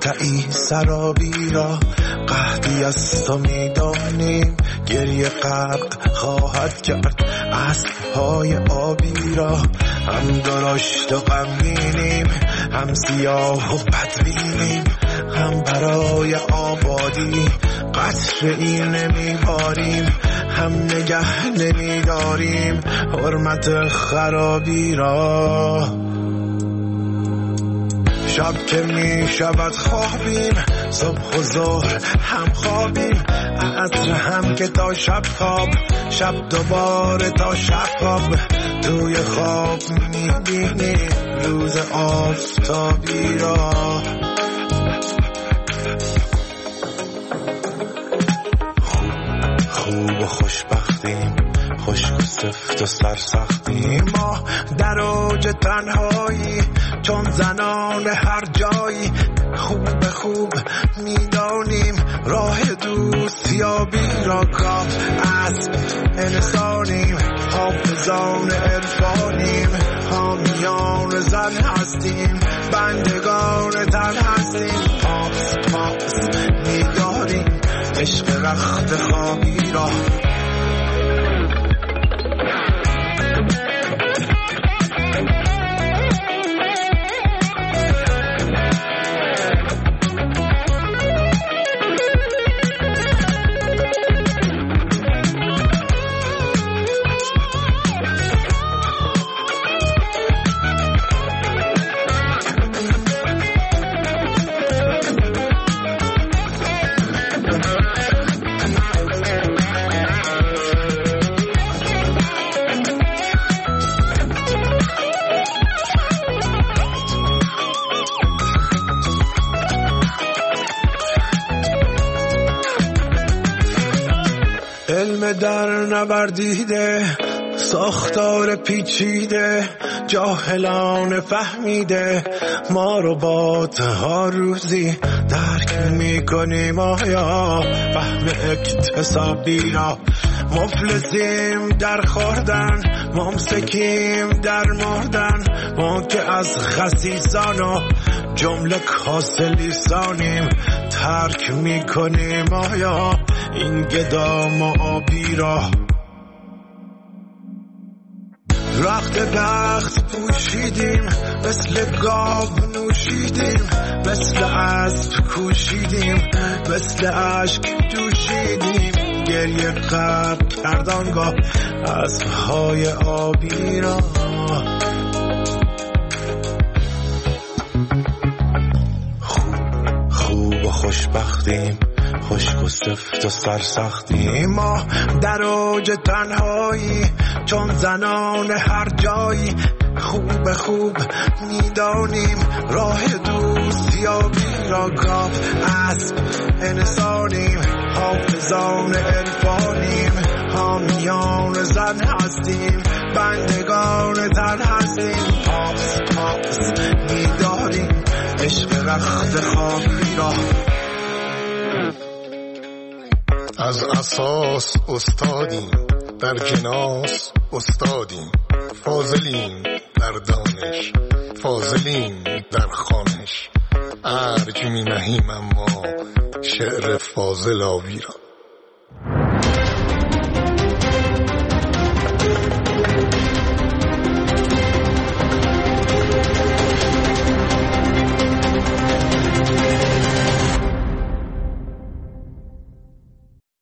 مقطعی سرابی را قحطی از تو میدانیم، گریه غرق خواهد کرد اسب‌های آبی را. هم درشت و غمگینیم، هم سیاه و بدبینیم، هم برای آبادی قطره‌ای نمیباریم، هم نگه نمیداریم حرمت خرابی را. شب که می شود خوابیم، صبح و ظهر هم خوابیم، عصر هم که تا شب خواب، شب دوباره تا شب خواب. توی خواب می بینیم روز آفتابی را. خوب و خوشبختیم، خشک و سفت و سرسختیم، ما در اوج تنهایی چون زنان هر جایی. خوب میدانیم راه دوستیابی را. کاف اسب انسانیم، حافظان عرفانیم، حامیان زن هستیم، بندگان تن هستیم. پاس میداریم عشق رخت خوابی را. علم در نوردیده، ساختار پیچیده، جاهلان فهمیده، ما رو با ها روزی درک میکنیم آیا فهم اکتسابی را. مفلسیم در خوردن، ممسکیم در مردن، ما که از خسیسان و جمله کاسه لیسانیم ترک میکنیم آیا این گدام و آبی را. رخت بخت پوشیدیم، مثل گاو نوشیدیم، مثل اسب کوشیدیم، مثل اشک جوشیدیم، گریه غرق کردانگاه اسب‌های آبی را. خوب و خوشبختیم، خشک و سفت و سرسختیم، ما در اوج تنهایی چون زنان هر جایی. خوب میدانیم راه دوستیابی را. کاف اسب انسانیم، حافظان عرفانیم، حامیان زن هستیم، بندگان تن هستیم. پاس میداریم عشق رخت خوابی را. از اساس استادیم، در جناس استادیم، فاضلیم در دانش، فاضلیم در خوانش، ارج می نهیم اما شعر فاضل آوی را.